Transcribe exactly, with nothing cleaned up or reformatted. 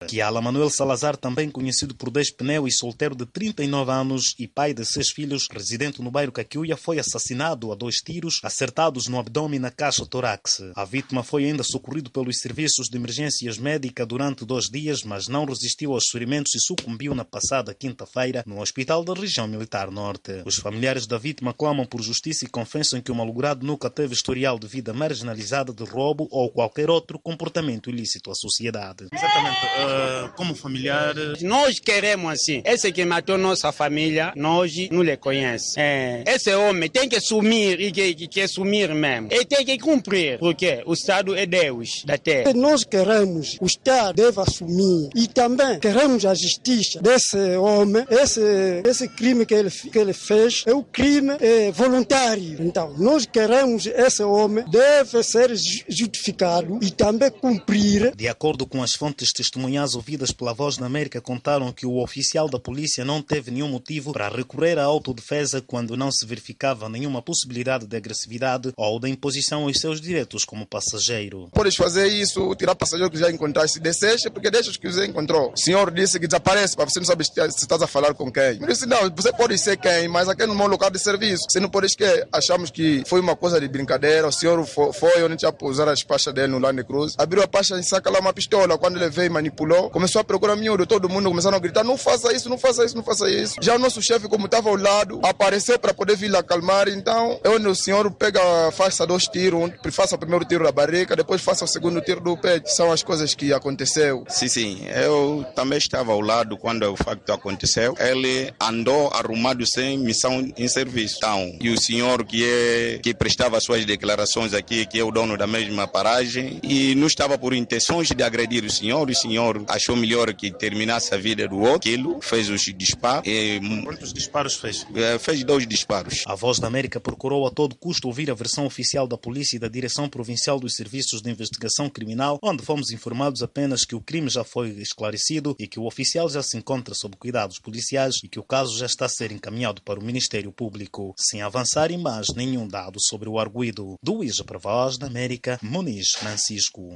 Kiala Manuel Salazar, também conhecido por dez Pneu e solteiro de trinta e nove anos e pai de seis filhos, residente no bairro Caquiuia, foi assassinado a dois tiros acertados no abdômen e na caixa toráx. A vítima foi ainda socorrido pelos serviços de emergências médicas durante dois dias, mas não resistiu aos ferimentos e sucumbiu na passada quinta-feira no hospital da região militar norte. Os familiares da vítima clamam por justiça e confessam que o malogrado nunca teve historial de vida marginalizada, de roubo ou qualquer outro comportamento ilícito à sociedade. Exatamente. Uh, como familiar... Nós queremos assim. Esse que matou nossa família, nós não lhe conhecemos. É, esse homem tem que sumir e que, que, que sumir mesmo. Ele tem que cumprir, porque o Estado é Deus da terra. Nós queremos, o Estado deve assumir e também queremos a justiça desse homem. Esse, esse crime que ele, que ele fez é um crime é, voluntário. Então, nós queremos esse homem deve ser justificado e também cumprir. De acordo com as fontes testemunhas ouvidas pela Voz da América, contaram que o oficial da polícia não teve nenhum motivo para recorrer à autodefesa quando não se verificava nenhuma possibilidade de agressividade ou de imposição aos seus direitos como passageiro. Podes fazer isso, tirar passageiro que já encontraste, desce, porque deixa os que você encontrou. O senhor disse que desaparece, para você não sabe se estás a falar com quem. Eu disse, não, você pode ser quem, mas aqui é no meu local de serviço. Você não pode que achamos que foi uma coisa de brincadeira, o senhor foi onde tinha pousado as pastas dele no Land Cruz, abriu a pasta e saca lá uma pistola. Quando ele veio e manipulou, começou a procurar miúdo, todo mundo começaram a gritar, não faça isso, não faça isso, não faça isso. Já o nosso chefe, como estava ao lado, apareceu para poder vir lá acalmar, então eu o senhor pega, faça dois tiros, faça o primeiro tiro da barriga, depois faça o segundo tiro do peito. São as coisas que aconteceu. Sim, sim, eu também estava ao lado quando o facto aconteceu. Ele andou arrumado sem missão em serviço. Então, e o senhor que, é, que prestava suas declarações aqui, que é o dono da mesma paragem, e não estava por intenções de agredir o senhor, o senhor achou melhor que terminasse a vida do outro, aquilo, fez os disparos. E, quantos disparos fez? Fez dois disparos. A Voz da América procurou a todo custo ouvir a versão oficial da polícia e da Direção Provincial dos Serviços de Investigação Criminal, onde fomos informados apenas que o crime já foi esclarecido e que o oficial já se encontra sob cuidados policiais e que o caso já está a ser encaminhado para o Ministério Público, sem avançar em mais nenhum dado sobre o arguido. Do Ija para a Voz da América, Muniz Francisco.